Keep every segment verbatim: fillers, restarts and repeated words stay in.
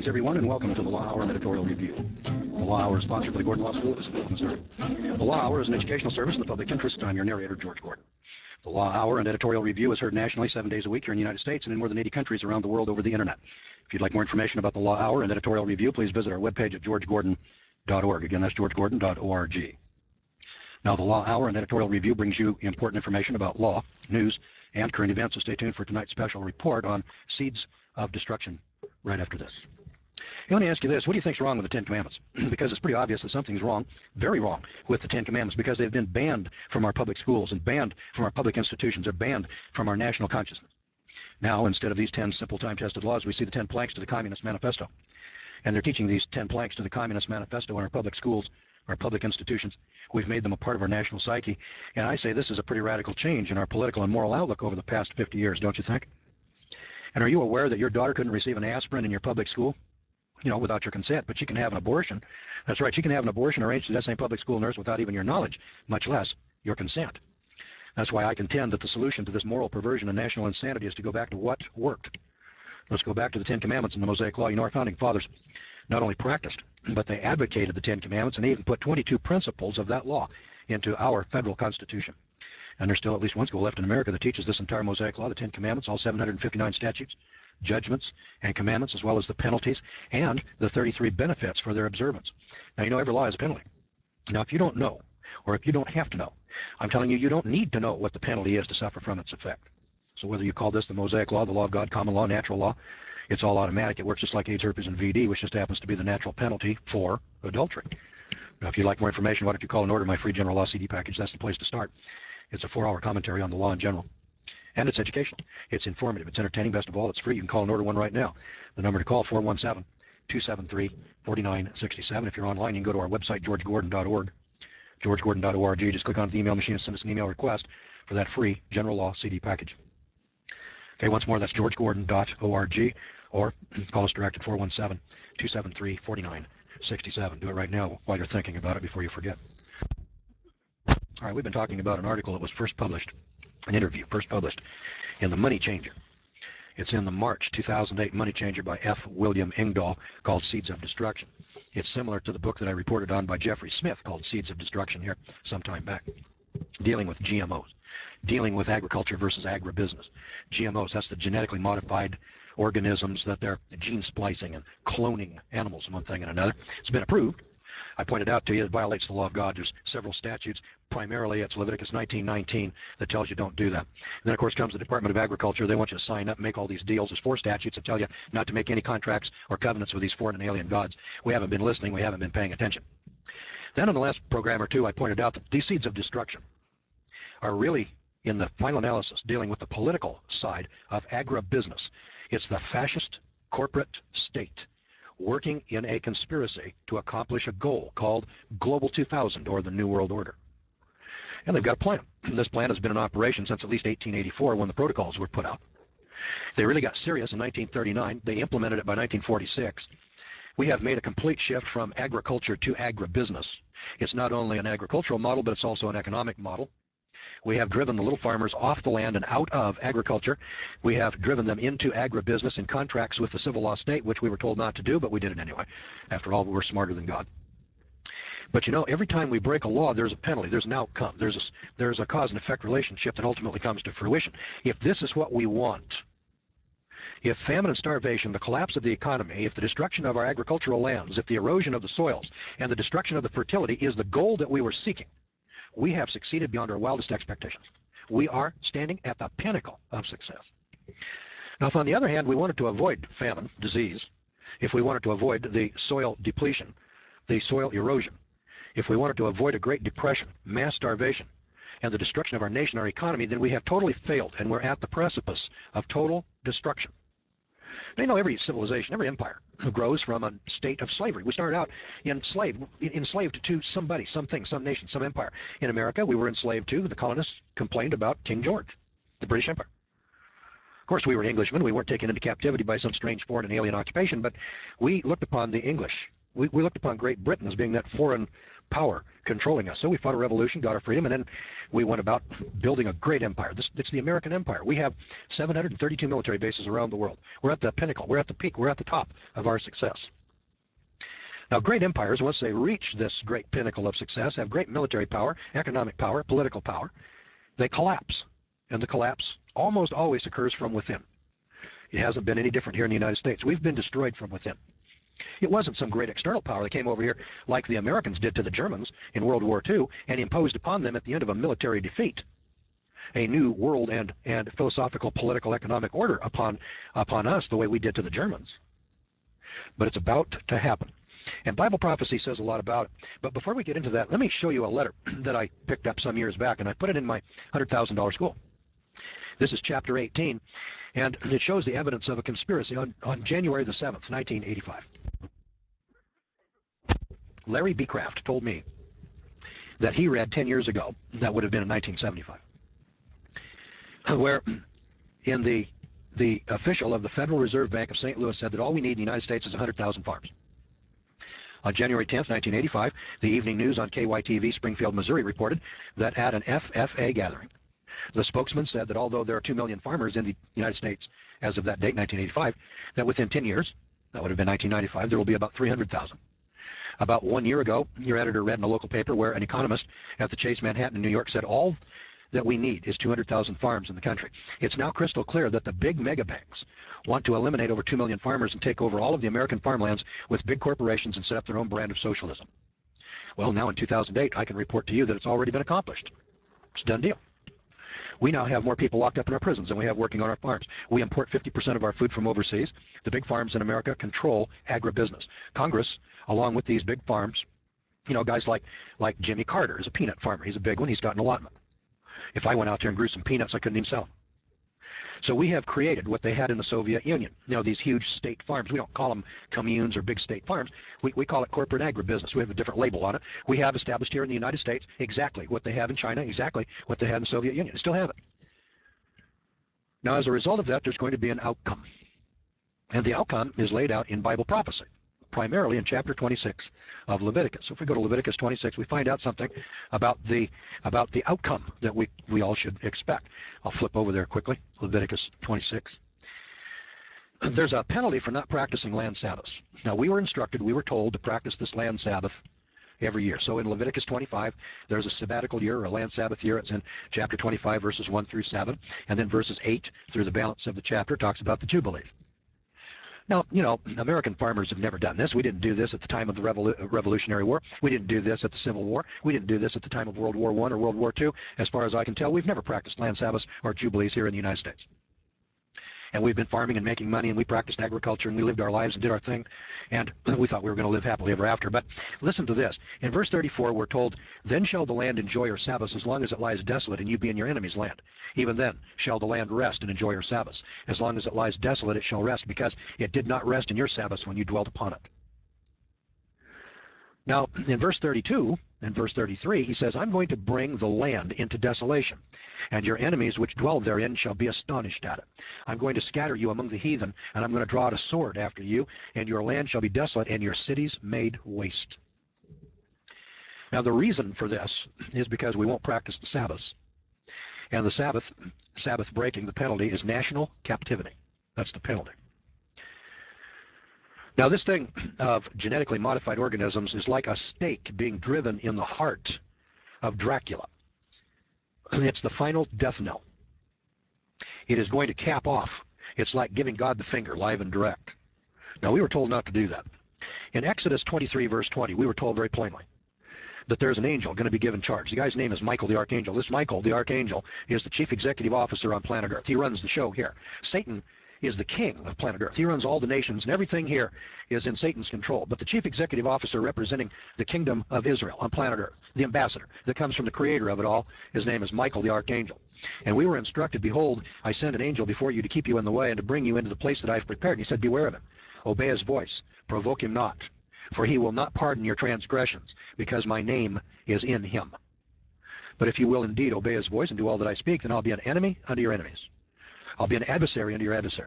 Greetings, everyone, and welcome to the Law Hour and Editorial Review. The Law Hour is sponsored by the Gordon Law School of Issaquah, Missouri. The Law Hour is an educational service in the public interest. I'm your narrator, George Gordon. The Law Hour and Editorial Review is heard nationally seven days a week here in the United States and in more than eighty countries around the world over the Internet. If you'd like more information about the Law Hour and Editorial Review, please visit our webpage at george gordon dot org. Again, that's george gordon dot org. Now, the Law Hour and Editorial Review brings you important information about law, news, and current events, so stay tuned for tonight's special report on seeds of destruction right after this. Hey, let me ask you this. What do you think's wrong with the Ten Commandments? Because it's pretty obvious that something's wrong, very wrong, with the Ten Commandments, because they've been banned from our public schools and banned from our public institutions. They're banned from our national consciousness. Now, instead of these ten simple time-tested laws, we see the ten planks to the Communist Manifesto. And they're teaching these ten planks to the Communist Manifesto in our public schools, our public institutions. We've made them a part of our national psyche. And I say this is a pretty radical change in our political and moral outlook over the past fifty years, don't you think? And are you aware that your daughter couldn't receive an aspirin in your public school, you know, without your consent, but she can have an abortion? That's right, she can have an abortion arranged through that same public school nurse without even your knowledge, much less your consent. That's why I contend that the solution to this moral perversion and national insanity is to go back to what worked. Let's go back to the Ten Commandments and the Mosaic Law. You know, our founding fathers not only practiced, but they advocated the Ten Commandments, and they even put twenty-two principles of that law into our federal Constitution. And there's still at least one school left in America that teaches this entire Mosaic Law, the Ten Commandments, all seven hundred fifty-nine statutes, judgments, and commandments, as well as the penalties, and the thirty-three benefits for their observance. Now, you know, every law has a penalty. Now, if you don't know, or if you don't have to know, I'm telling you, you don't need to know what the penalty is to suffer from its effect. So whether you call this the Mosaic Law, the Law of God, common law, natural law, it's all automatic. It works just like AIDS, herpes, and V D, which just happens to be the natural penalty for adultery. Now, if you'd like more information, why don't you call and order my free general law C D package? That's the place to start. It's a four-hour commentary on the law in general. And it's educational. It's informative. It's entertaining. Best of all, it's free. You can call and order one right now. The number to call, four one seven, two seven three, four nine six seven. If you're online, you can go to our website, george gordon dot org. george gordon dot org. Just click on the email machine and send us an email request for that free general law C D package. Okay, once more, that's george gordon dot org, or call us direct at four one seven, two seven three, four nine six seven. Do it right now while you're thinking about it before you forget. All right, we've been talking about an article that was first published, an interview first published in the Money Changer. It's in the March two thousand eight Money Changer by F. William Engdahl, called Seeds of Destruction. It's similar to the book that I reported on by Jeffrey Smith called Seeds of Destruction here some time back, dealing with G M Os, dealing with agriculture versus agribusiness. G M Os, that's the genetically modified organisms that they're gene splicing and cloning animals and one thing and another. It's been approved. I pointed out to you it violates the law of God. There's several statutes. Primarily, it's Leviticus nineteen nineteen that tells you don't do that. And then, of course, comes the Department of Agriculture. They want you to sign up and make all these deals. There's four statutes that tell you not to make any contracts or covenants with these foreign and alien gods. We haven't been listening. We haven't been paying attention. Then on the last program or two, I pointed out that these seeds of destruction are really, in the final analysis, dealing with the political side of agribusiness. It's the fascist corporate state working in a conspiracy to accomplish a goal called Global two thousand, or the New World Order. And they've got a plan. This plan has been in operation since at least eighteen eighty-four, when the protocols were put out. They really got serious in nineteen thirty-nine. They implemented it by nineteen forty-six. We have made a complete shift from agriculture to agribusiness. It's not only an agricultural model, but it's also an economic model. We have driven the little farmers off the land and out of agriculture. We have driven them into agribusiness in contracts with the civil law state, which we were told not to do, but we did it anyway. After all, we're smarter than God. But you know, every time we break a law, there's a penalty, there's an outcome, there's a, there's a cause and effect relationship that ultimately comes to fruition. If this is what we want, if famine and starvation, the collapse of the economy, if the destruction of our agricultural lands, if the erosion of the soils, and the destruction of the fertility is the goal that we were seeking, we have succeeded beyond our wildest expectations. We are standing at the pinnacle of success. Now, if on the other hand we wanted to avoid famine, disease, if we wanted to avoid the soil depletion, the soil erosion, if we wanted to avoid a Great Depression, mass starvation, and the destruction of our nation, our economy, then we have totally failed, and we're at the precipice of total destruction. Now, you know, every civilization, every empire grows from a state of slavery. We started out enslaved, enslaved to somebody, something, some nation, some empire. In America, we were enslaved to, the colonists complained about King George, the British Empire. Of course, we were Englishmen. We weren't taken into captivity by some strange foreign and alien occupation, but we looked upon the English. We, we looked upon Great Britain as being that foreign power controlling us. So we fought a revolution, got our freedom, and then we went about building a great empire. This, it's the American empire. We have seven hundred thirty-two military bases around the world. We're at the pinnacle. We're at the peak. We're at the top of our success. Now, great empires, once they reach this great pinnacle of success, have great military power, economic power, political power, they collapse. And the collapse almost always occurs from within. It hasn't been any different here in the United States. We've been destroyed from within. It wasn't some great external power that came over here like the Americans did to the Germans in World War Two and imposed upon them at the end of a military defeat a new world and, and philosophical, political, economic order upon, upon us the way we did to the Germans. But it's about to happen. And Bible prophecy says a lot about it. But before we get into that, let me show you a letter that I picked up some years back, and I put it in my one hundred thousand dollar school. This is chapter eighteen, and it shows the evidence of a conspiracy on, on January the seventh, nineteen eighty-five. Larry B. Kraft told me that he read ten years ago, that would have been in nineteen seventy-five, where in the, the official of the Federal Reserve Bank of Saint Louis said that all we need in the United States is one hundred thousand farms. On January tenth, nineteen eighty-five, the Evening News on K Y T V Springfield, Missouri reported that at an F F A gathering, the spokesman said that although there are two million farmers in the United States as of that date, nineteen eighty-five, that within ten years, that would have been nineteen ninety-five, there will be about three hundred thousand. About one year ago, your editor read in a local paper where an economist at the Chase Manhattan in New York said all that we need is two hundred thousand farms in the country. It's now crystal clear that the big mega banks want to eliminate over two million farmers and take over all of the American farmlands with big corporations and set up their own brand of socialism. Well, now in two thousand eight, I can report to you that it's already been accomplished. It's a done deal. We now have more people locked up in our prisons than we have working on our farms. We import fifty percent of our food from overseas. The big farms in America control agribusiness. Congress, along with these big farms, you know, guys like, like Jimmy Carter is a peanut farmer. He's a big one. He's got an allotment. If I went out there and grew some peanuts, I couldn't even sell them. So we have created what they had in the Soviet Union. You know, these huge state farms. We don't call them communes or big state farms. We, we call it corporate agribusiness. We have a different label on it. We have established here in the United States exactly what they have in China, exactly what they had in the Soviet Union. They still have it. Now, as a result of that, there's going to be an outcome. And the outcome is laid out in Bible prophecy, primarily in chapter twenty-six of Leviticus. So if we go to Leviticus twenty-six, we find out something about the about the outcome that we, we all should expect. I'll flip over there quickly. Leviticus twenty-six. There's a penalty for not practicing land Sabbaths. Now, we were instructed, we were told to practice this land Sabbath every year. So in Leviticus twenty-five, there's a sabbatical year, or a land Sabbath year. It's in chapter twenty-five, verses one through seven. And then verses eight through the balance of the chapter talks about the Jubilees. Now, you know, American farmers have never done this. We didn't do this at the time of the Revolu- Revolutionary War. We didn't do this at the Civil War. We didn't do this at the time of World War One or World War Two. As far as I can tell, we've never practiced land Sabbaths or Jubilees here in the United States. And we've been farming and making money, and we practiced agriculture, and we lived our lives and did our thing, and we thought we were going to live happily ever after. But listen to this. In verse thirty-four, we're told, "Then shall the land enjoy her Sabbaths as long as it lies desolate, and you be in your enemy's land. Even then shall the land rest and enjoy her Sabbaths. As long as it lies desolate, it shall rest, because it did not rest in your Sabbaths when you dwelt upon it." Now, in verse thirty-two and verse thirty-three, he says, "I'm going to bring the land into desolation, and your enemies which dwell therein shall be astonished at it. I'm going to scatter you among the heathen, and I'm going to draw out a sword after you, and your land shall be desolate, and your cities made waste." Now, the reason for this is because we won't practice the Sabbaths. And the Sabbath, Sabbath breaking, the penalty is national captivity. That's the penalty. Now, this thing of genetically modified organisms is like a stake being driven in the heart of Dracula. It's the final death knell. It is going to cap off. It's like giving God the finger, live and direct. Now, we were told not to do that. In Exodus twenty-three, verse twenty, we were told very plainly that there's an angel going to be given charge. The guy's name is Michael the Archangel. This Michael the Archangel is the chief executive officer on planet Earth. He runs the show here. Satan is the king of planet Earth. He runs all the nations, and everything here is in Satan's control. But the chief executive officer representing the kingdom of Israel on planet Earth, the ambassador that comes from the creator of it all, his name is Michael the Archangel. And we were instructed, "Behold, I send an angel before you to keep you in the way and to bring you into the place that I have prepared." And he said, "Beware of him. Obey his voice. Provoke him not. For he will not pardon your transgressions, because my name is in him. But if you will indeed obey his voice and do all that I speak, then I'll be an enemy unto your enemies. I'll be an adversary unto your adversaries.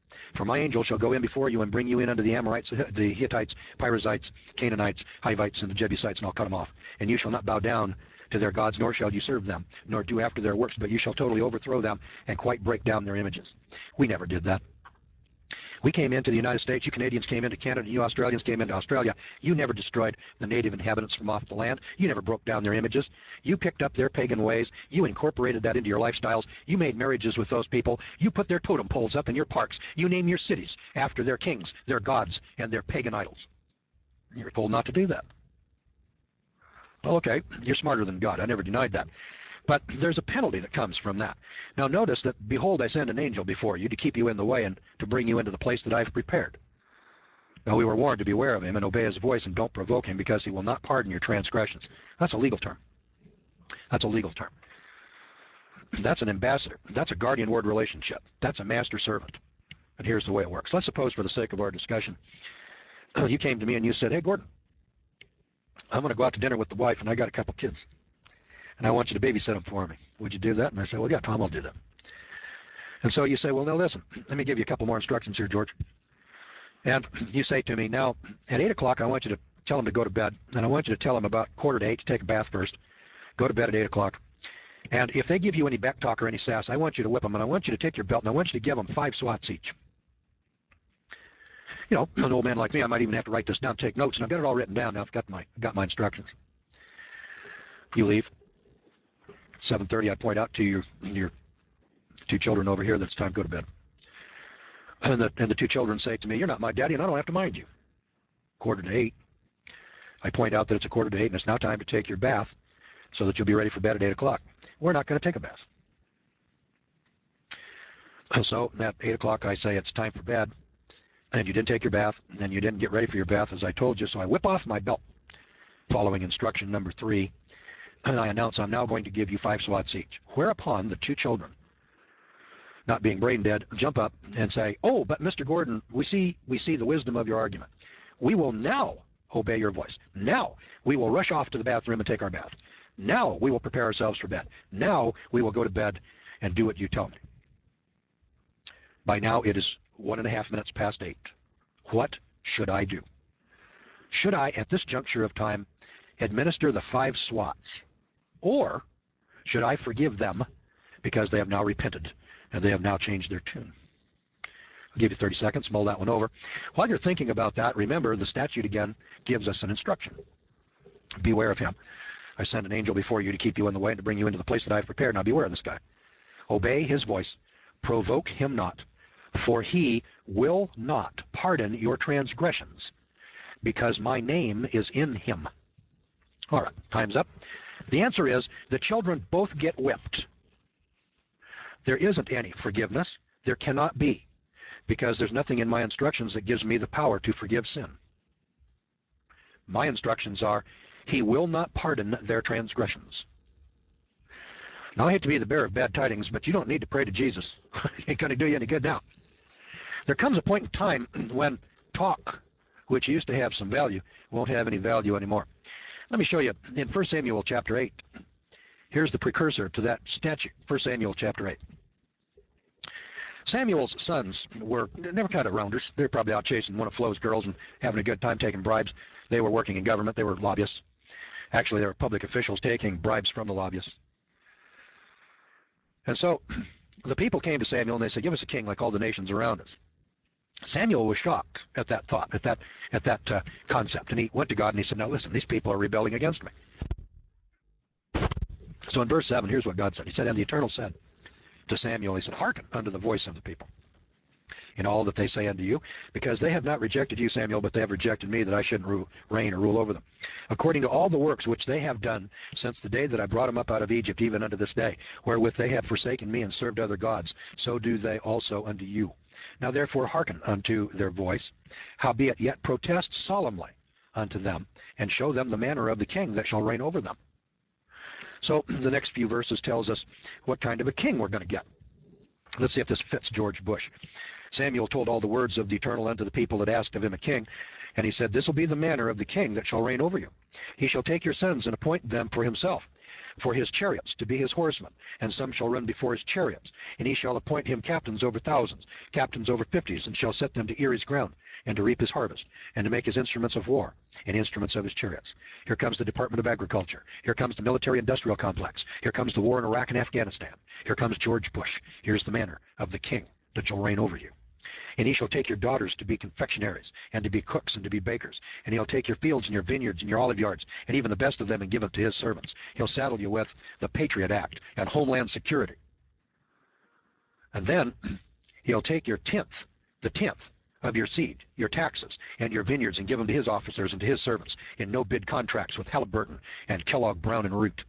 For my angel shall go in before you and bring you in unto the Amorites, the Hittites, Perizzites, Canaanites, Hivites, and the Jebusites, and I'll cut them off. And you shall not bow down to their gods, nor shall you serve them, nor do after their works, but you shall totally overthrow them and quite break down their images. We never did that. We came into the United States, you Canadians came into Canada, you Australians came into Australia. You never destroyed the native inhabitants from off the land. You never broke down their images. You picked up their pagan ways. You incorporated that into your lifestyles. You made marriages with those people. You put their totem poles up in your parks. You name your cities after their kings, their gods, and their pagan idols. You're told not to do that. Well, okay, you're smarter than God. I never denied that. But there's a penalty that comes from that. Now notice that, behold, I send an angel before you to keep you in the way and to bring you into the place that I've prepared. Now we were warned to beware of him and obey his voice and don't provoke him, because he will not pardon your transgressions. That's a legal term. That's a legal term. That's an ambassador. That's a guardian-ward relationship. That's a master-servant. And here's the way it works. Let's suppose, for the sake of our discussion, you came to me and you said, hey, Gordon, I'm going to go out to dinner with the wife, and I got a couple kids, and I want you to babysit them for me. Would you do that? And I said, well, yeah, Tom, I'll do that. And so you say, well, now listen, let me give you a couple more instructions here, George. And you say to me, now, at eight o'clock, I want you to tell them to go to bed, and I want you to tell them about quarter to eight to take a bath first. Go to bed at eight o'clock. And if they give you any back talk or any sass, I want you to whip them, and I want you to take your belt, and I want you to give them five swats each. You know, an old man like me, I might even have to write this down, take notes, and I've got it all written down. Now I've got my, got my instructions. You leave. seven thirty, I point out to your, your two children over here that it's time to go to bed. And the, and the two children say to me, you're not my daddy, and I don't have to mind you. Quarter to eight. I point out that it's a quarter to eight, and it's now time to take your bath so that you'll be ready for bed at eight o'clock. We're not going to take a bath. So at eight o'clock, I say it's time for bed, and you didn't take your bath, and you didn't get ready for your bath as I told you, so I whip off my belt, following instruction number three, and I announce I'm now going to give you five swats each. Whereupon the two children, not being brain dead, jump up and say, oh, but Mister Gordon, we see, we see the wisdom of your argument. We will now obey your voice. Now we will rush off to the bathroom and take our bath. Now we will prepare ourselves for bed. Now we will go to bed and do what you tell me. By now it is one and a half minutes past eight. What should I do? Should I, at this juncture of time, administer the five swats? Or should I forgive them because they have now repented and they have now changed their tune? I'll give you thirty seconds, mull that one over. While you're thinking about that, remember the statute again gives us an instruction. Beware of him. I send an angel before you to keep you in the way and to bring you into the place that I have prepared. Now beware of this guy. Obey his voice. Provoke him not. For he will not pardon your transgressions, because my name is in him. All right, time's up. The answer is the children both get whipped. There isn't any forgiveness. There cannot be, because there's nothing in my instructions that gives me the power to forgive sin. My instructions are, he will not pardon their transgressions. Now, I hate to be the bearer of bad tidings, but you don't need to pray to Jesus. Ain't going to do you any good now. There comes a point in time when talk, which used to have some value, won't have any value anymore. Let me show you in First Samuel chapter eight. Here's the precursor to that statute, First Samuel chapter eight. Samuel's sons were, they were kind of rounders. They were probably out chasing one of Flo's girls and having a good time taking bribes. They were working in government. They were lobbyists. Actually, they were public officials taking bribes from the lobbyists. And so the people came to Samuel and they said, give us a king like all the nations around us. Samuel was shocked at that thought, at that, at that uh, concept. And he went to God and he said, now listen, these people are rebelling against me. So in verse seven, here's what God said. He said, and the Eternal said to Samuel, he said, hearken unto the voice of the people in all that they say unto you, because they have not rejected you, Samuel, but they have rejected me, that I shouldn't rule, reign or rule over them. According to all the works which they have done since the day that I brought them up out of Egypt, even unto this day, wherewith they have forsaken me and served other gods, so do they also unto you. Now therefore hearken unto their voice, howbeit yet protest solemnly unto them, and show them the manner of the king that shall reign over them. So the next few verses tells us what kind of a king we're going to get. Let's see if this fits George Bush. Samuel told all the words of the Eternal unto the people that asked of him a king, And he said, this will be the manner of the king that shall reign over you. He shall take your sons and appoint them for himself, for his chariots, to be his horsemen, and some shall run before his chariots. And he shall appoint him captains over thousands, captains over fifties, and shall set them to ear his ground, and to reap his harvest, and to make his instruments of war, and instruments of his chariots. Here comes the Department of Agriculture. Here comes the military-industrial complex. Here comes the war in Iraq and Afghanistan. Here comes George Bush. Here's the manner of the king that shall reign over you. And he shall take your daughters to be confectionaries, and to be cooks, and to be bakers. And he'll take your fields and your vineyards and your olive yards, and even the best of them, and give it to his servants. He'll saddle you with the Patriot Act and Homeland Security. And then he'll take your tenth, the tenth of your seed, your taxes, and your vineyards, and give them to his officers and to his servants in no-bid contracts with Halliburton and Kellogg, Brown, and Root.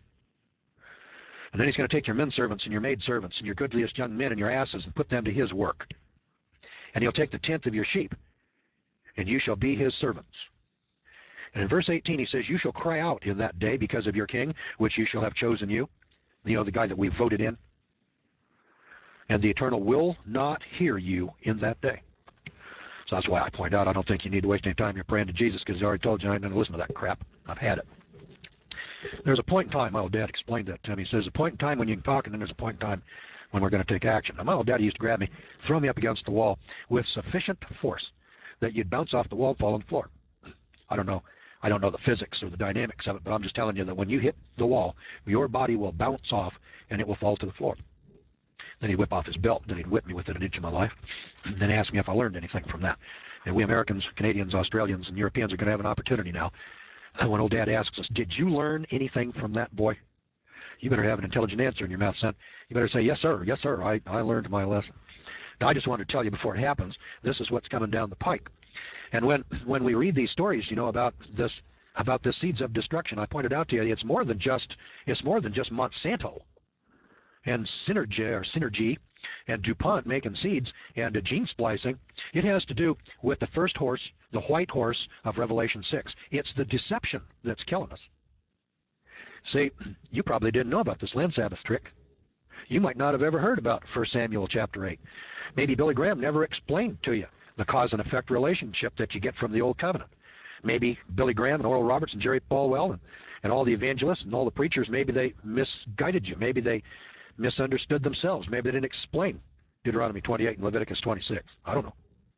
And then he's going to take your men servants and your maid servants and your goodliest young men and your asses and put them to his work. And he'll take the tenth of your sheep, and you shall be his servants. And in verse eighteen he says, you shall cry out in that day because of your king, which you shall have chosen you. You know, the guy that we voted in. And the Eternal will not hear you in that day. So that's why I point out I don't think you need to waste any time you're praying to Jesus, because he already told you I ain't going to listen to that crap. I've had it. There's a point in time, my old dad explained that to me. He says, there's a point in time when you can talk, and then there's a point in time when we're going to take action. Now, my old daddy used to grab me, throw me up against the wall with sufficient force that you'd bounce off the wall and fall on the floor. I don't know. I don't know the physics or the dynamics of it, but I'm just telling you that when you hit the wall, your body will bounce off and it will fall to the floor. Then he'd whip off his belt, then he'd whip me within an inch of my life, and then ask me if I learned anything from that. And we Americans, Canadians, Australians, and Europeans are going to have an opportunity now. When old dad asks us, did you learn anything from that boy? You better have an intelligent answer in your mouth, son. You better say, yes, sir, yes, sir, I, I learned my lesson. Now, I just wanted to tell you before it happens, this is what's coming down the pike. And when, when we read these stories, you know, about this, about the seeds of destruction, I pointed out to you, it's more than just, it's more than just Monsanto and Synergy, or Synergy and DuPont making seeds and uh, gene splicing. It has to do with the first horse, the white horse of Revelation six. It's the deception that's killing us. See, you probably didn't know about this land Sabbath trick. You might not have ever heard about First Samuel chapter eight. Maybe Billy Graham never explained to you the cause and effect relationship that you get from the Old Covenant. Maybe Billy Graham and Oral Roberts and Jerry Falwell and, and all the evangelists and all the preachers, maybe they misguided you. Maybe they misunderstood themselves. Maybe they didn't explain Deuteronomy twenty-eight and Leviticus twenty-six. I don't know.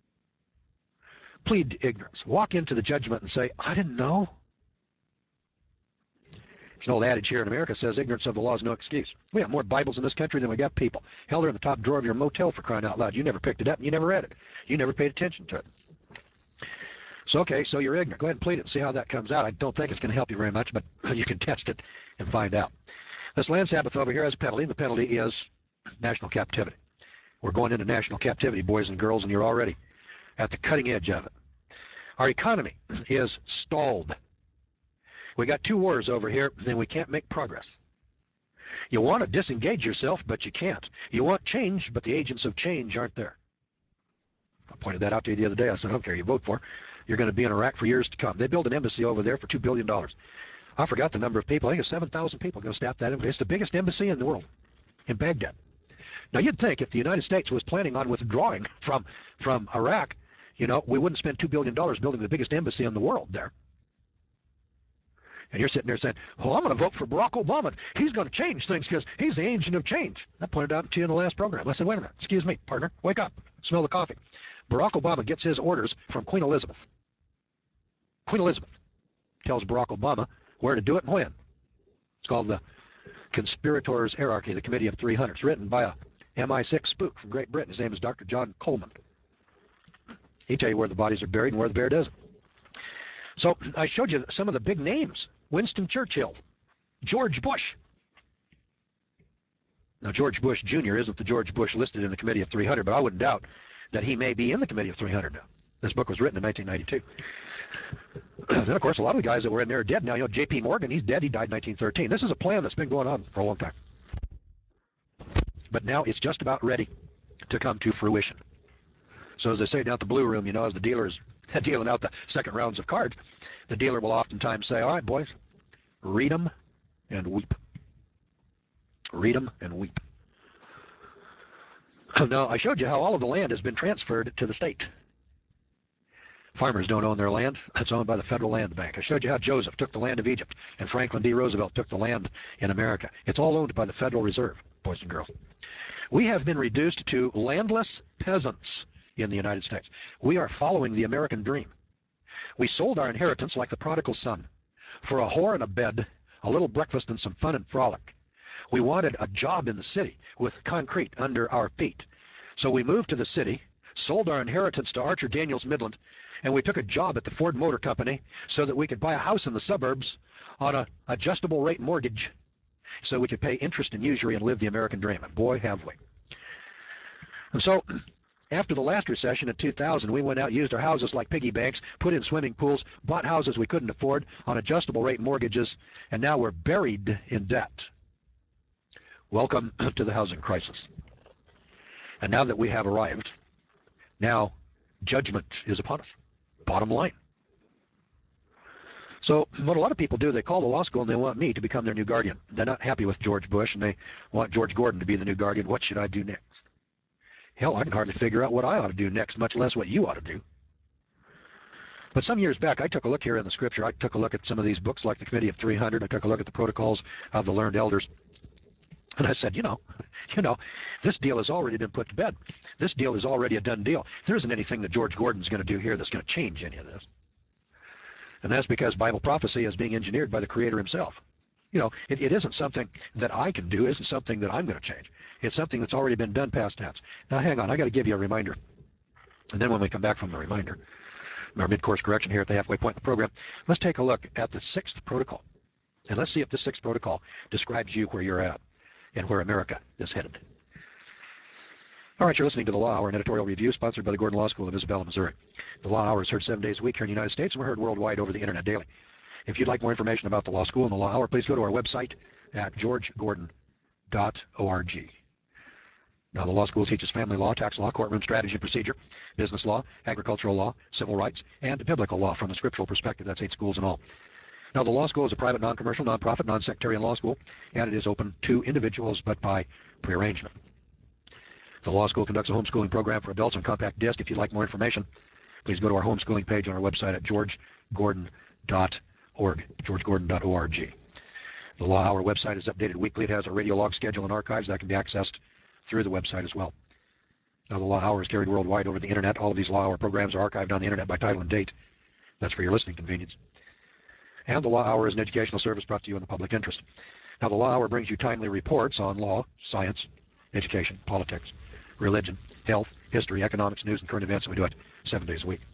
Plead ignorance. Walk into the judgment and say, I didn't know. There's an old adage here in America says ignorance of the law is no excuse. We have more Bibles in this country than we got people. Hell, they're in the top drawer of your motel, for crying out loud. You never picked it up and you never read it. You never paid attention to it. So, okay, so you're ignorant. Go ahead and plead it and see how that comes out. I don't think it's going to help you very much, but you can test it and find out. This land Sabbath over here has a penalty, and the penalty is national captivity. We're going into national captivity, boys and girls, and you're already at the cutting edge of it. Our economy is stalled. We got two wars over here, and we can't make progress. You want to disengage yourself, but you can't. You want change, but the agents of change aren't there. I pointed that out to you the other day. I said, I don't care who you vote for. You're going to be in Iraq for years to come. They built an embassy over there for two billion dollars. I forgot the number of people. I think it's seven thousand people going to staff that embassy. It's the biggest embassy in the world, in Baghdad. Now, you'd think if the United States was planning on withdrawing from, from Iraq, you know, we wouldn't spend two billion dollars building the biggest embassy in the world there. And you're sitting there saying, well, I'm going to vote for Barack Obama. He's going to change things because he's the agent of change. I pointed out to you in the last program. I said, wait a minute. Excuse me, partner. Wake up. Smell the coffee. Barack Obama gets his orders from Queen Elizabeth. Queen Elizabeth tells Barack Obama where to do it and when. It's called the Conspirators' Hierarchy, the Committee of three hundred. It's written by a M I six spook from Great Britain. His name is Doctor John Coleman. He'll tell you where the bodies are buried and where the bear doesn't. So I showed you some of the big names. Winston Churchill, George Bush. Now, George Bush Junior isn't the George Bush listed in the Committee of three hundred, but I wouldn't doubt that he may be in the Committee of three hundred now. This book was written in nineteen ninety-two. Then, of course, a lot of the guys that were in there are dead now. You know, J P Morgan, he's dead. He died in nineteen thirteen. This is a plan that's been going on for a long time. But now it's just about ready to come to fruition. So as they say down at the Blue Room, you know, as the dealer is dealing out the second rounds of cards, the dealer will oftentimes say, all right, boys, read them and weep. Read them and weep. Now, I showed you how all of the land has been transferred to the state. Farmers don't own their land. It's owned by the Federal Land Bank. I showed you how Joseph took the land of Egypt and Franklin D. Roosevelt took the land in America. It's all owned by the Federal Reserve, boys and girls. We have been reduced to landless peasants in the United States. We are following the American dream. We sold our inheritance like the prodigal son for a whore and a bed, a little breakfast, and some fun and frolic. We wanted a job in the city with concrete under our feet. So we moved to the city, sold our inheritance to Archer Daniels Midland, and we took a job at the Ford Motor Company so that we could buy a house in the suburbs on an adjustable rate mortgage so we could pay interest and usury and live the American dream. And boy, have we. And so after the last recession in two thousand, we went out, used our houses like piggy banks, put in swimming pools, bought houses we couldn't afford on adjustable rate mortgages, and now we're buried in debt. Welcome to the housing crisis. And now that we have arrived, now judgment is upon us. Bottom line. So what a lot of people do, they call the law school and they want me to become their new guardian. They're not happy with George Bush and they want George Gordon to be the new guardian. What should I do next? Hell, I can hardly figure out what I ought to do next, much less what you ought to do. But some years back, I took a look here in the scripture. I took a look at some of these books like the Committee of three hundred. I took a look at the protocols of the learned elders. And I said, you know, you know, this deal has already been put to bed. This deal is already a done deal. There isn't anything that George Gordon's going to do here that's going to change any of this. And that's because Bible prophecy is being engineered by the Creator himself. You know, it, it isn't something that I can do. It isn't something that I'm going to change. It's something that's already been done past tense. Now, hang on. I got to give you a reminder. And then when we come back from the reminder, our mid-course correction here at the halfway point in the program, let's take a look at the sixth protocol. And let's see if the sixth protocol describes you where you're at and where America is headed. All right, you're listening to The Law Hour, an editorial review sponsored by the Gordon Law School of Isabella, Missouri. The Law Hour is heard seven days a week here in the United States, and we're heard worldwide over the internet daily. If you'd like more information about the Law School and the Law Hour, please go to our website at george gordon dot org. Now, the Law School teaches family law, tax law, courtroom strategy and procedure, business law, agricultural law, civil rights, and biblical law from the scriptural perspective. That's eight schools in all. Now, the Law School is a private, non-commercial, non-profit, non-sectarian law school, and it is open to individuals, but by prearrangement. The Law School conducts a homeschooling program for adults on compact disc. If you'd like more information, please go to our homeschooling page on our website at george gordon dot org, george gordon dot org. The Law Hour website is updated weekly. It has a radio log schedule and archives that can be accessed through the website as well. Now, the Law Hour is carried worldwide over the internet. All of these Law Hour programs are archived on the internet by title and date. That's for your listening convenience. And the Law Hour is an educational service brought to you in the public interest. Now, the Law Hour brings you timely reports on law, science, education, politics, religion, health, history, economics, news, and current events, and we do it seven days a week.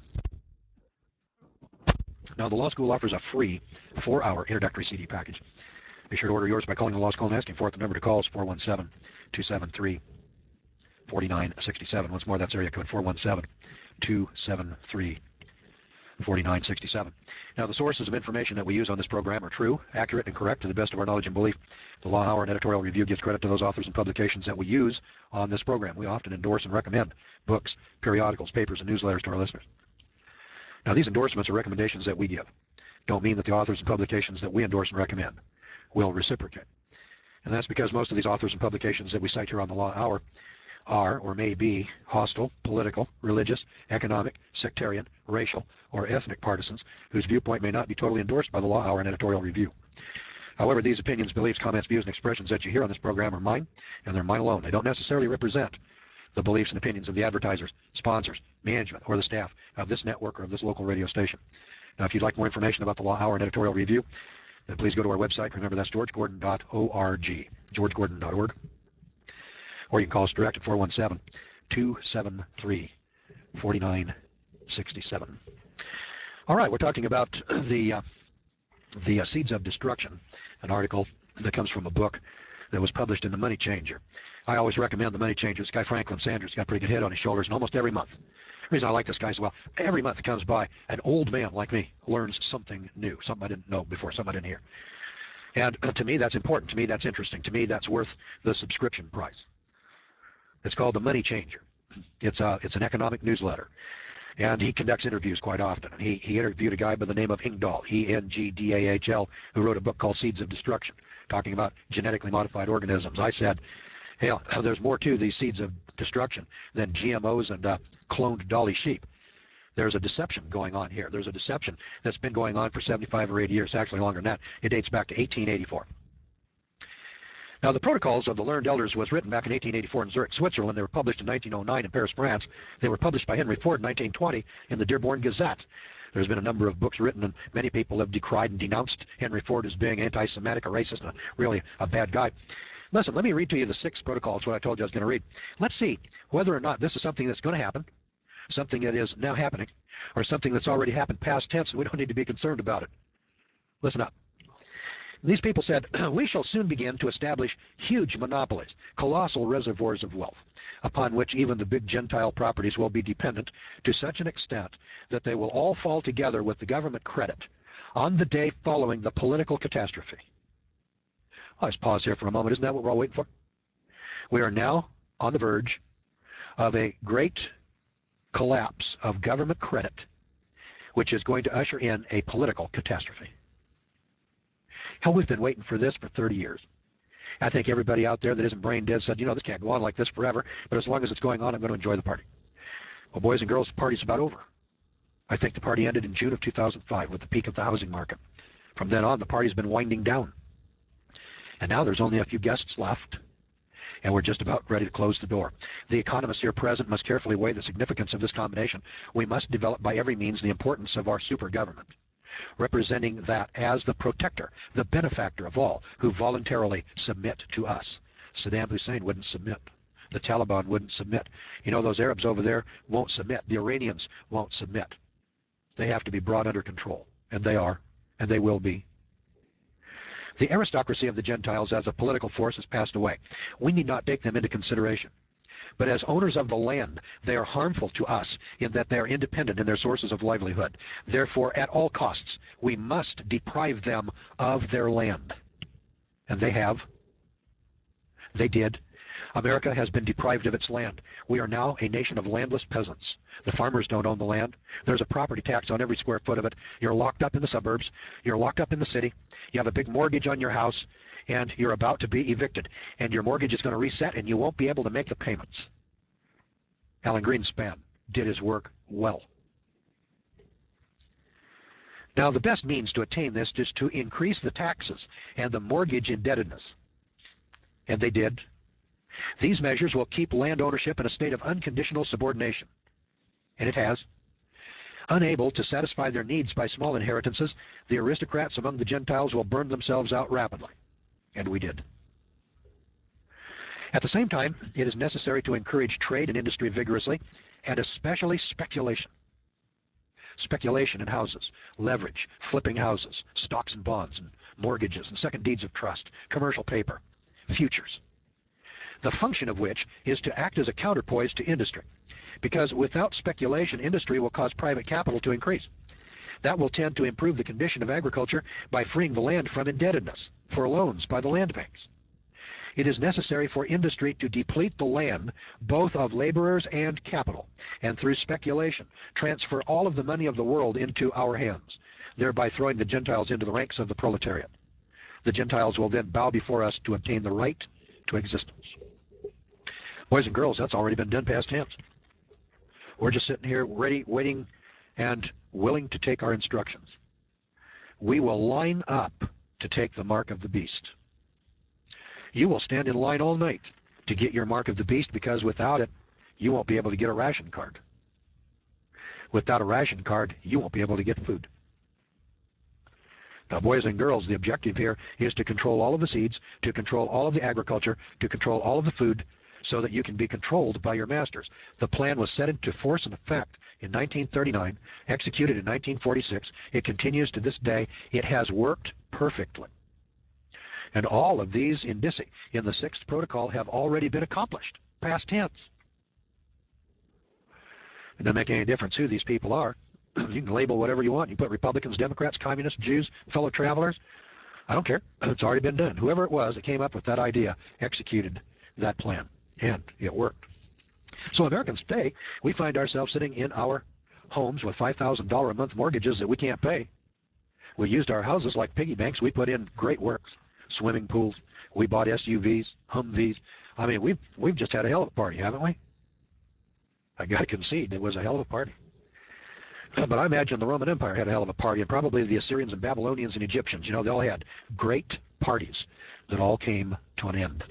Now, the Law School offers a free four-hour introductory C D package. Be sure to order yours by calling the Law School and asking for it. The number to call is four one seven, two seven three, four nine six seven. Once more, that's area code four one seven, two seven three, four nine six seven. Now, the sources of information that we use on this program are true, accurate, and correct to the best of our knowledge and belief. The Law Hour and editorial review gives credit to those authors and publications that we use on this program. We often endorse and recommend books, periodicals, papers, and newsletters to our listeners. Now, these endorsements are recommendations that we give. Don't mean that the authors and publications that we endorse and recommend will reciprocate. And that's because most of these authors and publications that we cite here on the Law Hour are or may be hostile, political, religious, economic, sectarian, racial, or ethnic partisans whose viewpoint may not be totally endorsed by the Law Hour and editorial review. However, these opinions, beliefs, comments, views, and expressions that you hear on this program are mine, and they're mine alone. They don't necessarily represent the beliefs and opinions of the advertisers, sponsors, management, or the staff of this network or of this local radio station. Now, if you'd like more information about the Law Hour and editorial review, then please go to our website. Remember, that's george gordon dot org, george gordon dot org. Or you can call us direct at four one seven, two seven three, four nine six seven. All right, we're talking about the uh, the uh, Seeds of Destruction, an article that comes from a book that was published in the Money Changer. I always recommend the Money Changer. This guy Franklin Sanders got a pretty good head on his shoulders, and almost every month. The reason I like this guy as well, every month that comes by, an old man like me learns something new, something I didn't know before, something I didn't hear. And uh, to me, that's important. To me, that's interesting. To me, that's worth the subscription price. It's called the Money Changer. It's a, it's an economic newsletter. And he conducts interviews quite often. And he, he interviewed a guy by the name of Engdahl, E N G D A H L, who wrote a book called Seeds of Destruction, talking about genetically modified organisms. I said, hell, there's more to these seeds of destruction than G M Os and uh, cloned dolly sheep. There's a deception going on here. There's a deception that's been going on for seventy-five or eighty years, actually longer than that. It dates back to eighteen eighty-four. Now, the Protocols of the Learned Elders was written back in eighteen eighty-four in Zurich, Switzerland. They were published in nineteen oh nine in Paris, France. They were published by Henry Ford in nineteen twenty in the Dearborn Gazette. There's been a number of books written, and many people have decried and denounced Henry Ford as being anti-Semitic, a racist, and really a bad guy. Listen, let me read to you the sixth protocol. It's what I told you I was going to read. Let's see whether or not this is something that's going to happen, something that is now happening, or something that's already happened past tense, and we don't need to be concerned about it. Listen up. These people said, we shall soon begin to establish huge monopolies, colossal reservoirs of wealth, upon which even the big Gentile properties will be dependent to such an extent that they will all fall together with the government credit on the day following the political catastrophe. I'll just pause here for a moment. Isn't that what we're all waiting for? We are now on the verge of a great collapse of government credit, which is going to usher in a political catastrophe. Hell, we've been waiting for this for thirty years. I think everybody out there that isn't brain dead said, you know, this can't go on like this forever, but as long as it's going on, I'm going to enjoy the party. Well, boys and girls, the party's about over. I think the party ended in June of two thousand five with the peak of the housing market. From then on, the party's been winding down. And now there's only a few guests left, and we're just about ready to close the door. The economists here present must carefully weigh the significance of this combination. We must develop by every means the importance of our super government, representing that as the protector, the benefactor of all who voluntarily submit to us. Saddam Hussein wouldn't submit. The Taliban wouldn't submit. You know, those Arabs over there won't submit. The Iranians won't submit. They have to be brought under control, and they are, and they will be. The aristocracy of the Gentiles as a political force has passed away. We need not take them into consideration. But as owners of the land, they are harmful to us in that they are independent in their sources of livelihood. Therefore, at all costs, we must deprive them of their land. And they have. They did. America has been deprived of its land. We are now a nation of landless peasants. The farmers don't own the land. There's a property tax on every square foot of it. You're locked up in the suburbs. You're locked up in the city. You have a big mortgage on your house, and you're about to be evicted. And your mortgage is going to reset, and you won't be able to make the payments. Alan Greenspan did his work well. Now, the best means to attain this is to increase the taxes and the mortgage indebtedness. And they did. These measures will keep land ownership in a state of unconditional subordination. And it has. Unable to satisfy their needs by small inheritances, the aristocrats among the Gentiles will burn themselves out rapidly. And we did. At the same time, it is necessary to encourage trade and industry vigorously, and especially speculation. Speculation in houses, leverage, flipping houses, stocks and bonds, and mortgages, and second deeds of trust, commercial paper, futures. The function of which is to act as a counterpoise to industry. Because without speculation, industry will cause private capital to increase. That will tend to improve the condition of agriculture by freeing the land from indebtedness for loans by the land banks. It is necessary for industry to deplete the land both of laborers and capital, and through speculation transfer all of the money of the world into our hands, thereby throwing the Gentiles into the ranks of the proletariat. The Gentiles will then bow before us to obtain the right to existence. Boys and girls, that's already been done past tense. We're just sitting here ready, waiting, and willing to take our instructions. We will line up to take the mark of the beast. You will stand in line all night to get your mark of the beast, because without it, you won't be able to get a ration card. Without a ration card, you won't be able to get food. Now, boys and girls, the objective here is to control all of the seeds, to control all of the agriculture, to control all of the food, so that you can be controlled by your masters. The plan was set into force and effect in nineteen thirty-nine, executed in nineteen forty-six. It continues to this day. It has worked perfectly. And all of these indicia in the sixth protocol have already been accomplished, past tense. It doesn't make any difference who these people are. You can label whatever you want. You put Republicans, Democrats, Communists, Jews, fellow travelers. I don't care. It's already been done. Whoever it was that came up with that idea executed that plan. And it worked. So Americans today, we find ourselves sitting in our homes with five thousand dollars a month mortgages that we can't pay. We used our houses like piggy banks. We put in great works, swimming pools. We bought S U Vs, Humvees. I mean, we've, we've just had a hell of a party, haven't we? I got to concede, it was a hell of a party. But I imagine the Roman Empire had a hell of a party, and probably the Assyrians and Babylonians and Egyptians. You know, they all had great parties that all came to an end.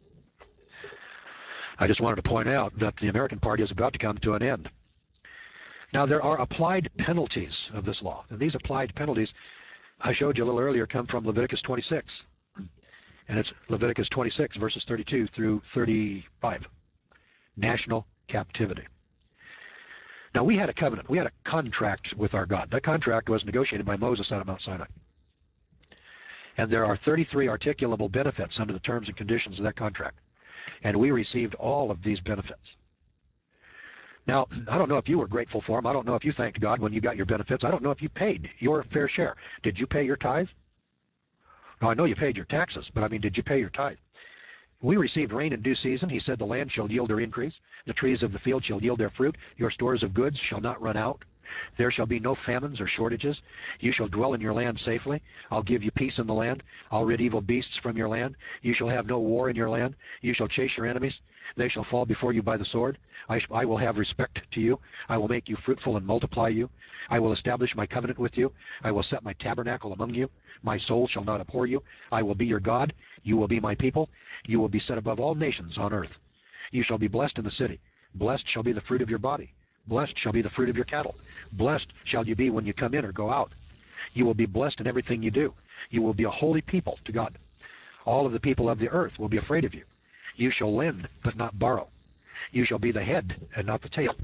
I just wanted to point out that the American party is about to come to an end. Now, there are applied penalties of this law, and these applied penalties I showed you a little earlier come from Leviticus twenty-six, and it's Leviticus twenty-six, verses thirty-two through thirty-five, national captivity. Now, we had a covenant. We had a contract with our God. That contract was negotiated by Moses out of Mount Sinai. And there are thirty-three articulable benefits under the terms and conditions of that contract. And we received all of these benefits. Now, I don't know if you were grateful for them. I don't know if you thanked God when you got your benefits. I don't know if you paid your fair share. Did you pay your tithe? Now, I know you paid your taxes, but I mean, did you pay your tithe? We received rain in due season. He said, the land shall yield their increase. The trees of the field shall yield their fruit. Your stores of goods shall not run out. There shall be no famines or shortages. You shall dwell in your land safely. I'll give you peace in the land. I'll rid evil beasts from your land. You shall have no war in your land. You shall chase your enemies. They shall fall before you by the sword. I, I will have respect to you. I will make you fruitful and multiply you. I will establish my covenant with you. I will set my tabernacle among you. My soul shall not abhor you. I will be your God. You will be my people. You will be set above all nations on earth. You shall be blessed in the city. Blessed shall be the fruit of your body. Blessed shall be the fruit of your cattle. Blessed shall you be when you come in or go out. You will be blessed in everything you do. You will be a holy people to God. All of the people of the earth will be afraid of you. You shall lend, but not borrow. You shall be the head and not the tail.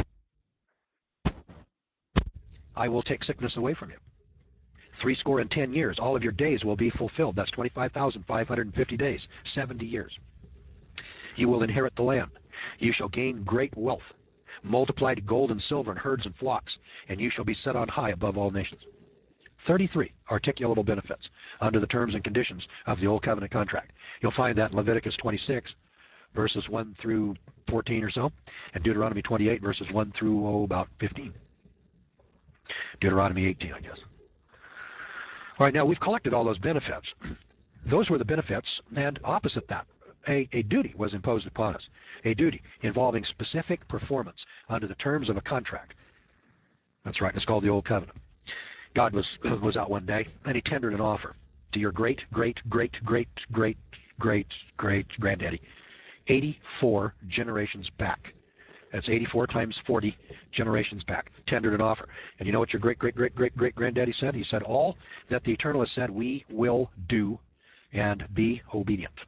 I will take sickness away from you. Three score and ten years, all of your days will be fulfilled. That's twenty-five thousand five hundred fifty days, seventy years. You will inherit the land. You shall gain great wealth, multiplied gold and silver and herds and flocks, and you shall be set on high above all nations. thirty-three articulable benefits under the terms and conditions of the Old Covenant contract. You'll find that in Leviticus twenty-six, verses one through fourteen or so, and Deuteronomy twenty-eight, verses one through, oh, about fifteen. Deuteronomy eighteen, I guess. All right, now we've collected all those benefits. Those were the benefits, and opposite that, a, a duty was imposed upon us, a duty involving specific performance under the terms of a contract. That's right, it's called the Old Covenant. God was, was out one day, and he tendered an offer to your great, great, great, great, great, great, great granddaddy, eighty-four generations back. That's eighty-four times forty generations back. Tendered an offer. And you know what your great, great, great, great, great granddaddy said? He said, all that the Eternal has said, we will do and be obedient.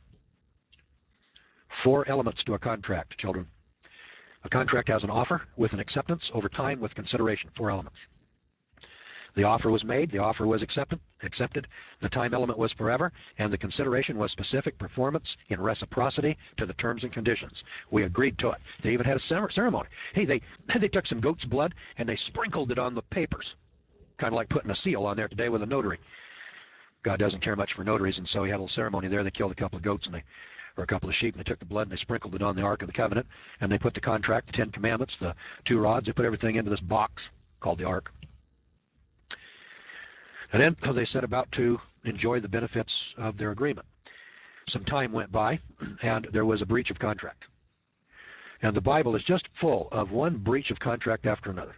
Four elements to a contract, children. A contract has an offer with an acceptance over time with consideration. Four elements. The offer was made, the offer was accepted, accepted, the time element was forever, and the consideration was specific performance in reciprocity to the terms and conditions. We agreed to it. They even had a ceremony. Hey, they, they took some goat's blood and they sprinkled it on the papers, kind of like putting a seal on there today with a notary. God doesn't care much for notaries, and so he had a little ceremony there. They killed a couple of goats and they, or a couple of sheep, and they took the blood and they sprinkled it on the Ark of the Covenant, and they put the contract, the Ten Commandments, the two rods, they put everything into this box called the Ark. And then they set about to enjoy the benefits of their agreement. Some time went by, and there was a breach of contract. And the Bible is just full of one breach of contract after another.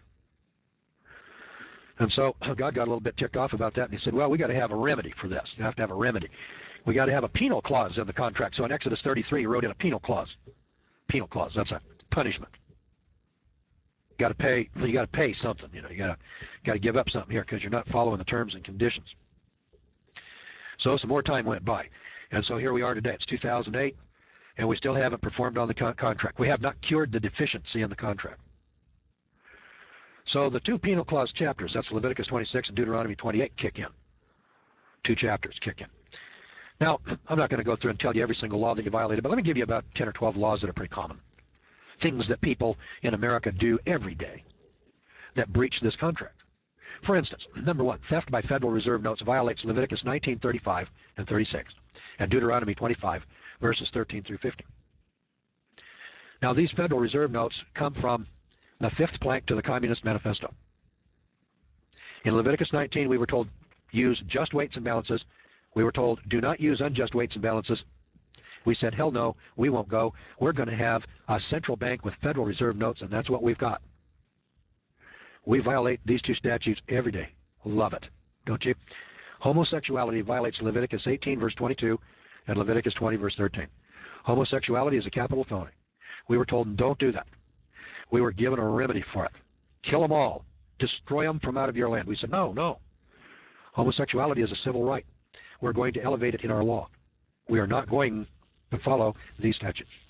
And so God got a little bit ticked off about that, and he said, well, we got to have a remedy for this. You have to have a remedy. We got to have a penal clause in the contract. So in Exodus thirty-three, he wrote in a penal clause. Penal clause, that's a punishment. Got to pay. You got to pay something. You know, you got to got to give up something here because you're not following the terms and conditions. So some more time went by, and so here we are today. It's two thousand eight, and we still haven't performed on the con contract. We have not cured the deficiency in the contract. So the two penal clause chapters, that's Leviticus twenty-six and Deuteronomy twenty-eight, kick in. Two chapters kick in. Now, I'm not going to go through and tell you every single law that you violated, but let me give you about ten or twelve laws that are pretty common. Things that people in America do every day that breach this contract. For instance, number one, theft by Federal Reserve notes violates Leviticus nineteen thirty-five and thirty-six and Deuteronomy twenty-five, verses thirteen through fifteen. Now, these Federal Reserve notes come from the fifth plank to the Communist Manifesto. In Leviticus nineteen, we were told, use just weights and balances. We were told, do not use unjust weights and balances. We said, hell no, we won't go. We're going to have a central bank with Federal Reserve notes, and that's what we've got. We violate these two statutes every day. Love it, don't you? Homosexuality violates Leviticus eighteen, verse twenty-two, and Leviticus twenty, verse thirteen. Homosexuality is a capital felony. We were told, don't do that. We were given a remedy for it. Kill them all. Destroy them from out of your land. We said, no, no. Homosexuality is a civil right. We're going to elevate it in our law. We are not going to follow these statutes.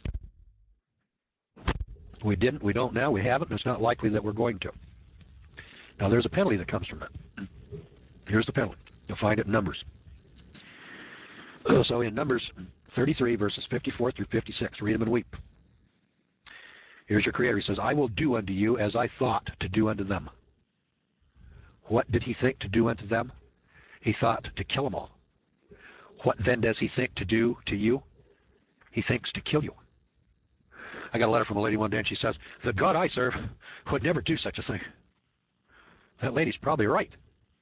We didn't, we don't now, we haven't, and it's not likely that we're going to. Now there's a penalty that comes from that. Here's the penalty. You'll find it in Numbers. So in Numbers thirty-three, verses fifty-four through fifty-six, read them and weep. Here's your Creator. He says, I will do unto you as I thought to do unto them. What did he think to do unto them? He thought to kill them all. What then does he think to do to you? He thinks to kill you. I got a letter from a lady one day, and she says, the God I serve would never do such a thing. That lady's probably right.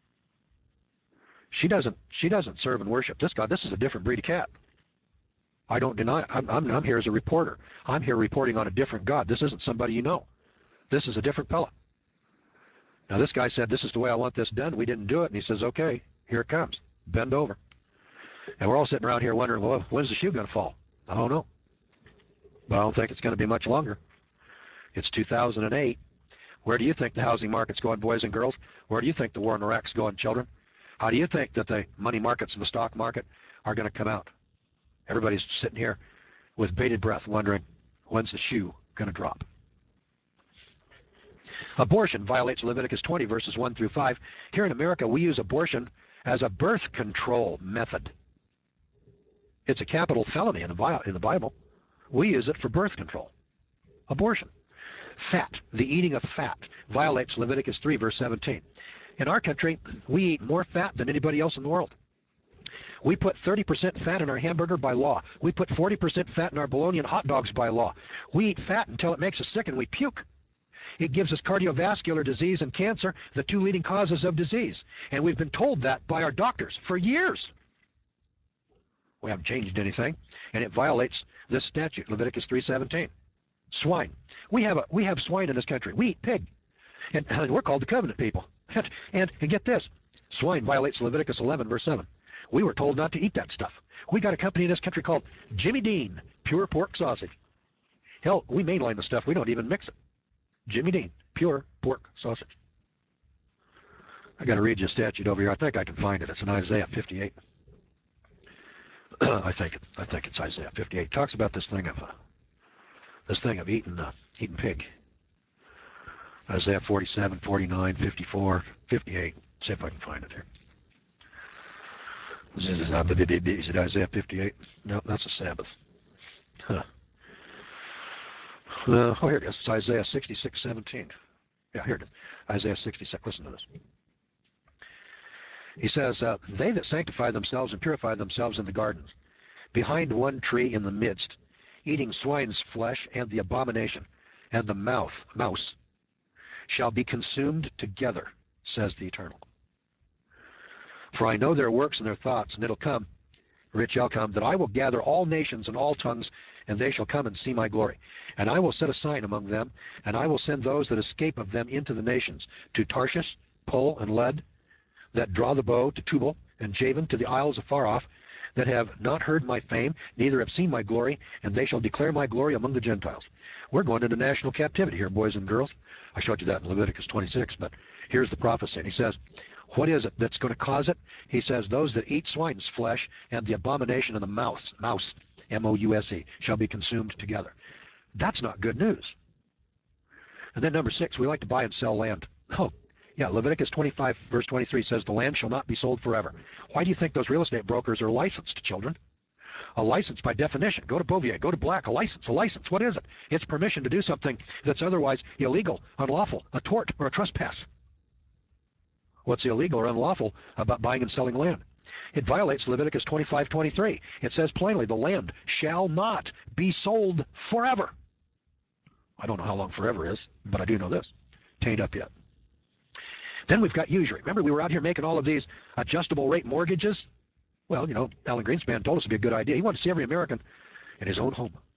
She doesn't, she doesn't serve and worship this God. This is a different breed of cat. I don't deny it. I'm, I'm, I'm here as a reporter. I'm here reporting on a different God. This isn't somebody you know. This is a different fella. Now this guy said, this is the way I want this done. We didn't do it. And he says, okay, here it comes. Bend over. And we're all sitting around here wondering, well, when's the shoe going to fall? I don't know. But I don't think it's going to be much longer. It's two thousand eight. Where do you think the housing market's going, boys and girls? Where do you think the war in Iraq's going, children? How do you think that the money markets and the stock market are going to come out? Everybody's sitting here with bated breath wondering, when's the shoe going to drop? Abortion violates Leviticus twenty, verses one through five. Here in America, we use abortion as a birth control method. It's a capital felony in the Bible. We use it for birth control. Abortion. Fat, the eating of fat, violates Leviticus three, verse seventeen. In our country, we eat more fat than anybody else in the world. We put thirty percent fat in our hamburger by law. We put forty percent fat in our bologna and hot dogs by law. We eat fat until it makes us sick and we puke. It gives us cardiovascular disease and cancer, the two leading causes of disease. And we've been told that by our doctors for years. We haven't changed anything, and it violates this statute, Leviticus three seventeen. Swine. We have a we have swine in this country. We eat pig, and, and we're called the covenant people. And, and and get this, swine violates Leviticus eleven, verse seven. We were told not to eat that stuff. We got a company in this country called Jimmy Dean Pure Pork Sausage. Hell, we mainline the stuff. We don't even mix it. Jimmy Dean Pure Pork Sausage. I got to read you a statute over here. I think I can find it. It's in Isaiah fifty-eight. I think it, I think it's Isaiah fifty-eight. It talks about this thing of uh, this thing of eating uh, eating pig. Isaiah forty-seven, forty-nine, fifty-four, fifty-eight. See if I can find it here. Is it, is it Isaiah fifty-eight? No, that's a Sabbath. Huh. Uh, oh, here it is. It's Isaiah sixty-six, seventeen. Yeah, here it is. Isaiah sixty-six. Listen to this. He says, uh, they that sanctify themselves and purify themselves in the gardens, behind one tree in the midst, eating swine's flesh and the abomination, and the mouth, mouse, shall be consumed together, says the Eternal. For I know their works and their thoughts, and it'll come, rich shall come, that I will gather all nations and all tongues, and they shall come and see my glory. And I will set a sign among them, and I will send those that escape of them into the nations, to Tarshish, Pul, and Lud, that draw the bow, to Tubal and Javan, to the isles afar off, that have not heard my fame, neither have seen my glory, and they shall declare my glory among the Gentiles. We're going into national captivity here, boys and girls. I showed you that in Leviticus twenty-six, but here's the prophecy. And he says, what is it that's going to cause it? He says, those that eat swine's flesh and the abomination of the mouse, mouse, M O U S E, shall be consumed together. That's not good news. And then number six, we like to buy and sell land. Oh, yeah, Leviticus twenty-five, verse twenty-three says, the land shall not be sold forever. Why do you think those real estate brokers are licensed, children? A license, by definition, go to Bouvier, go to Black, a license, a license, what is it? It's permission to do something that's otherwise illegal, unlawful, a tort, or a trespass. What's illegal or unlawful about buying and selling land? It violates Leviticus twenty-five, twenty-three. It says plainly, the land shall not be sold forever. I don't know how long forever is, but I do know this. Tain't up yet. Then we've got usury. Remember, we were out here making all of these adjustable rate mortgages? Well, you know, Alan Greenspan told us it'd be a good idea. He wanted to see every American in his own home.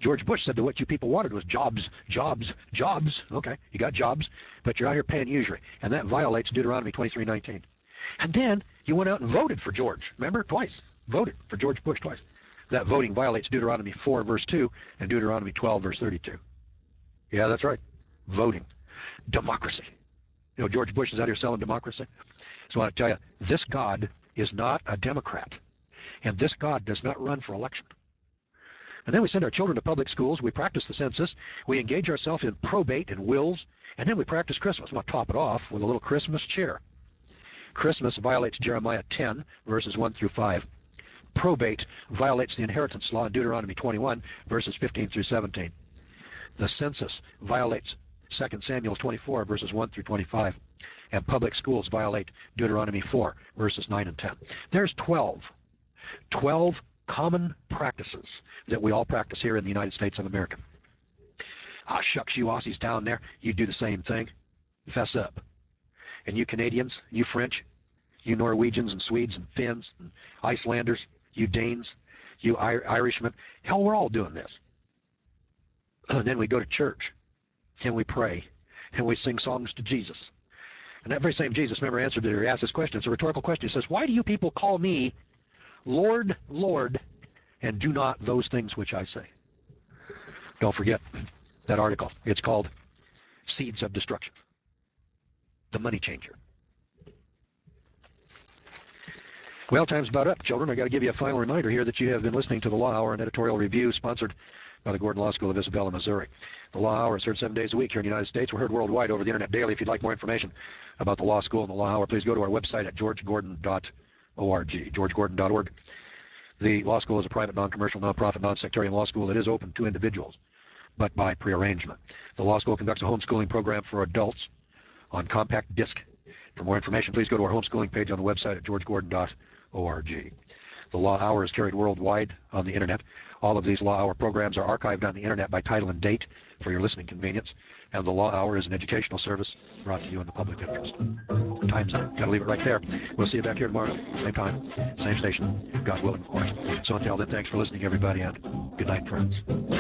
George Bush said that what you people wanted was jobs, jobs, jobs. Okay, you got jobs, but you're out here paying usury, and that violates Deuteronomy twenty-three nineteen. And then you went out and voted for George. Remember, twice. Voted for George Bush twice. That voting violates Deuteronomy four, verse two, and Deuteronomy twelve, verse thirty-two. Yeah, that's right. Voting. Democracy. You know, George Bush is out here selling democracy. So I want to tell you, this God is not a Democrat. And this God does not run for election. And then we send our children to public schools. We practice the census. We engage ourselves in probate and wills. And then we practice Christmas. We'll top it off with a little Christmas cheer. Christmas violates Jeremiah ten, verses one through five. Probate violates the inheritance law in Deuteronomy twenty-one, verses fifteen through seventeen. The census violates Second Samuel twenty-four, verses one through twenty-five. And public schools violate Deuteronomy four, verses nine and ten. There's twelve. twelve common practices that we all practice here in the United States of America. Ah, shucks, you Aussies down there, you do the same thing. Fess up. And you Canadians, you French, you Norwegians and Swedes and Finns and Icelanders, you Danes, you Ir Irishmen, hell, we're all doing this. And then we go to church, and we pray, and we sing songs to Jesus. And that very same Jesus, remember, answered that he asked this question. It's a rhetorical question. He says, why do you people call me Lord, Lord, and do not those things which I say? Don't forget that article. It's called Seeds of Destruction. The Money Changer. Well, time's about up, children. I got to give you a final reminder here that you have been listening to the Law Hour, an editorial review sponsored by the Gordon Law School of Isabella, Missouri. The Law Hour is heard seven days a week here in the United States. We're heard worldwide over the internet daily. If you'd like more information about the Law School and the Law Hour, please go to our website at george gordon dot org, george gordon dot org. The Law School is a private, non-commercial, non-profit, non-sectarian law school that is open to individuals, but by prearrangement. The Law School conducts a homeschooling program for adults on compact disc. For more information, please go to our homeschooling page on the website at george gordon dot org. The Law Hour is carried worldwide on the internet. All of these Law Hour programs are archived on the internet by title and date for your listening convenience. And the Law Hour is an educational service brought to you in the public interest. Time's up. Got to leave it right there. We'll see you back here tomorrow, same time, same station, God willing, of course. So until then, thanks for listening, everybody, and good night, friends.